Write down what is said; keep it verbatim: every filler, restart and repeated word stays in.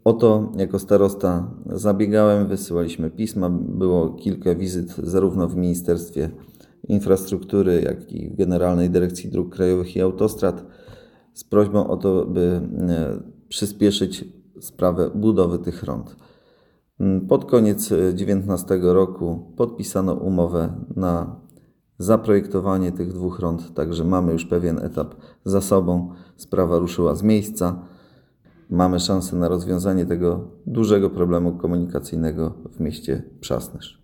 O to jako starosta zabiegałem, wysyłaliśmy pisma, było kilka wizyt zarówno w Ministerstwie Infrastruktury, jak i w Generalnej Dyrekcji Dróg Krajowych i Autostrad z prośbą o to, by przyspieszyć sprawę budowy tych rond. Pod koniec dwa tysiące dziewiętnastego roku podpisano umowę na zaprojektowanie tych dwóch rond, także mamy już pewien etap za sobą. Sprawa ruszyła z miejsca. Mamy szansę na rozwiązanie tego dużego problemu komunikacyjnego w mieście Przasnysz.